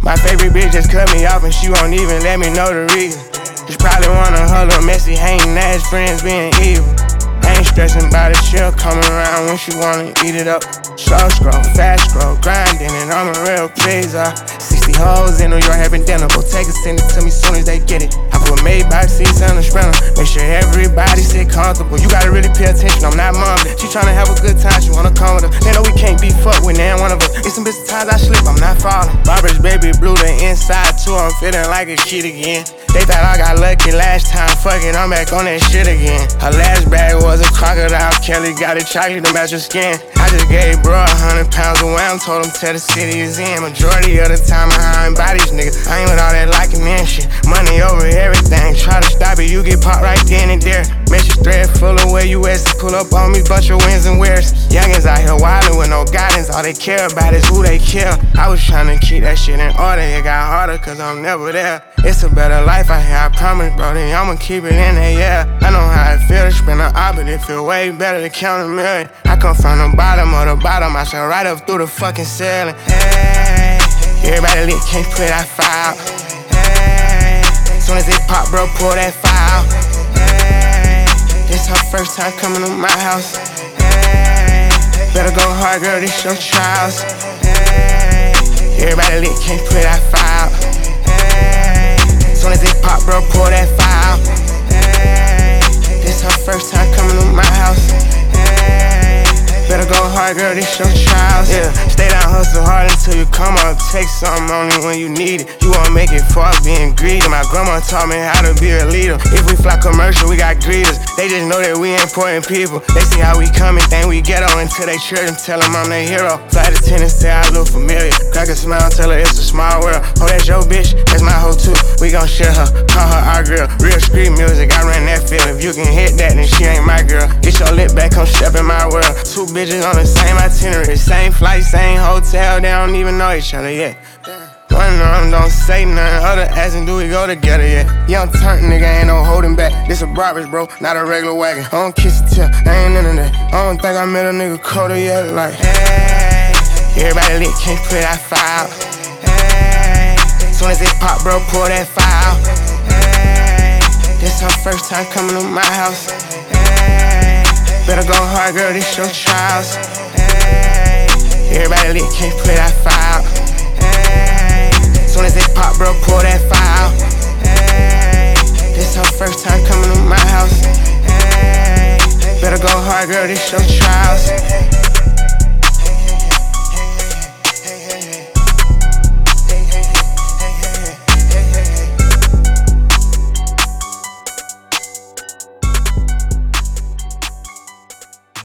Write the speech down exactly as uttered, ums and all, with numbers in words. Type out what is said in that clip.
My favorite bitch just cut me off and she won't even let me know the reason. She probably one of her little messy hating ass friends being evil. Ain't stressing about it, she'll come around when she wanna eat it up. Slow scroll, fast scroll, grinding, and I'm a real pleaser. sixty hoes in New York having dinner, go take it, send it to me soon as they get it. I put Maybach seats on the sprinter, make sure everybody sit comfortable. You gotta really pay attention, I'm not mumbling. She tryna have a good time, she wanna come with her. They know we can't be fucked with, now one of us. It's some bitch times I slip, I'm not falling. Barbara's baby blue, the inside too, I'm feeling like it's shit again. They thought I got lucky last time, fuck it, I'm back on that shit again. Her last bag was a crocodile, Kelly got it chocolate to match her skin. I just gave bro a hundred pounds away, I told him tell the city is in. Majority of the time I ain't by these niggas, I ain't with all that liking and shit. Money over everything, try to stop it, you get popped right then and there. Message thread full of where you at, so pull up on me, bunch of wins and wears. Youngins out here wildin' with no guidance, all they care about is who they kill. I was tryna keep that shit in order, it got harder cause I'm never there. It's a better life out here, I promise, bro, then I'ma keep it in there, yeah. I know how it feel to spend an op, but it feel way better to count a million. I come from the bottom of the bottom, I shall right up through the fucking ceiling. Hey, everybody lit, can't put that fire out. Hey, soon as it pop, bro, pull that fire out. Hey, this her first time coming to my house. Hey, better go hard, girl, this your trials. Hey, everybody lit, can't put that fire out. Hey, soon as it pop, bro, pull that fire out. Hey, this her first time coming to my house. Hey, better go hard, girl, this your trials. Yeah, stay down, hustle hard until you come up. Take something only when you need it. You won't make it far being greedy. My grandma taught me how to be a leader. If we fly commercial, we got greeters. They just know that we important people. They see how we come and think we ghetto until they church and tell them I'm their hero. Flight attendant say I look familiar. Crack a smile, tell her it's a small world. Oh, that's your bitch, that's my hoe too. We gon' share her, call her our girl. Real street music, I ran that field. If you can hit that, then she ain't my girl. Get your lip back, come step in my world. Two bitches on the same itinerary, same flight, same hotel. They don't even know each other yet. One of them don't say nothing, other asking do we go together yet. Young turnt nigga ain't no holding back. This a Brabus, bro, not a regular wagon. I don't kiss the tip, I ain't into that. I don't think I met a nigga colder yet. Like, hey, everybody lit, can't put that fire out. Hey, soon as it pop, bro, pull that fire out. Hey, this her first time coming to my house. Hey, better go hard, girl, this your trials. Hey, everybody lit, can't put that fire out.